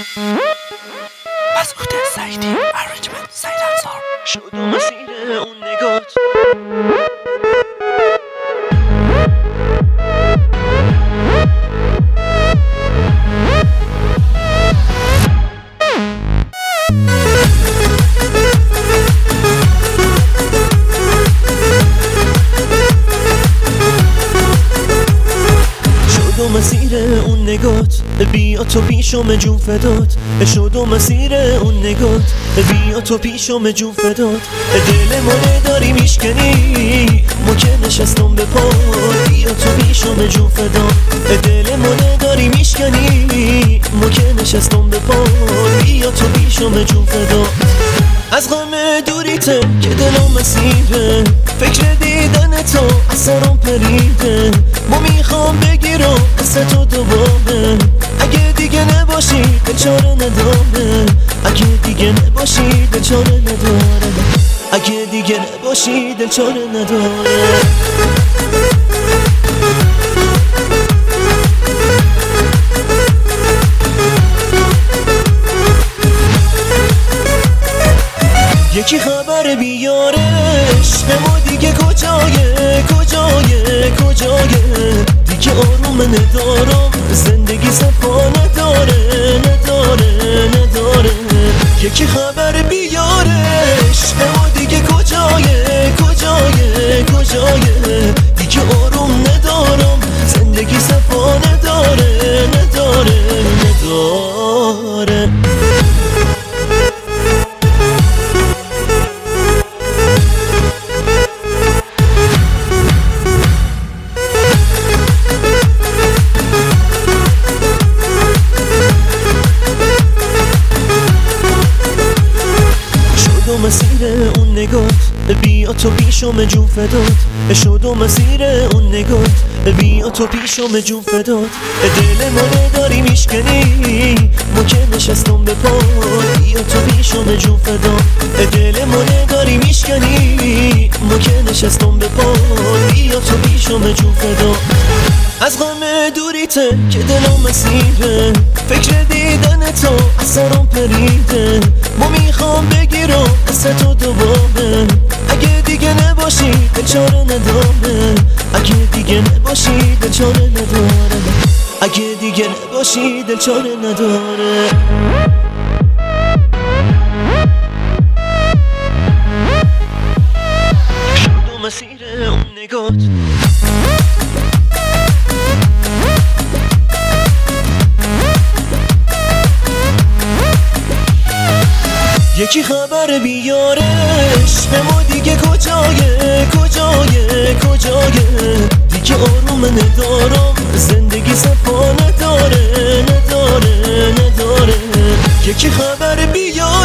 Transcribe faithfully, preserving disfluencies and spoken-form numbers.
مسعود سعیدی ارنجمنت سعید انصار. شد و مسیر اون نگات مسیر اون نگات بیا تو پیشم جون فدات. شد و مسیر اون نگات بیا تو پیشم جون فدات. دل منه داری میشکنی ما که نشستم به پا. بیا تو پیشم جون فدات. دل منه داری میشکنی ما که نشستم به پا. بیا تو پیشم جون فدات. از غم دوریته که دلم مسیره، فکر دیدن تو از سرم پریده. ما میخوام بگیرم دست تو دوباره. اگه دیگه نباشی دل چاره نداره. اگه دیگه نباشی دل چاره نداره. اگه دیگه نباشی دل چاره نداره. یکی خبر بیارش به ما دیگه کجایه کجایه کجایه. دیگه آروم ندارم زندگی صفا نداره نداره نداره. یکی خبر بیارش به ما دیگه کجایه کجایه کجایه. دیگه آروم ندارم زندگی صفا نداره نداره نداره. مسیر اون نگات بیا تو پیشم جون فدات. شد و مسیر اون نگات بیا تو پیشم جون فدات. دل منه داری میشکنی ما که نشستم به پا. بیا تو پیشم جون فدات. دل منه داری میشکنی ما که نشستم به پا. بیا تو پیشم جون فدات. از غم دوریته که دلم مسیره، فکر دیدن تو از سرم پریده. ما میخوام بگیرم دست تو دوباره. اگه دیگه نباشی دل چاره نداره. اگه دیگه نباشی دل چاره نداره. اگه دیگه نباشی دل چاره نداره. شد و مسیر اون نگات یکی خبر بیارش به ما دیگه کجایه کجایه کجایه. دیگه آروم ندارم زندگی صفا نداره نداره نداره. یکی خبر بیارش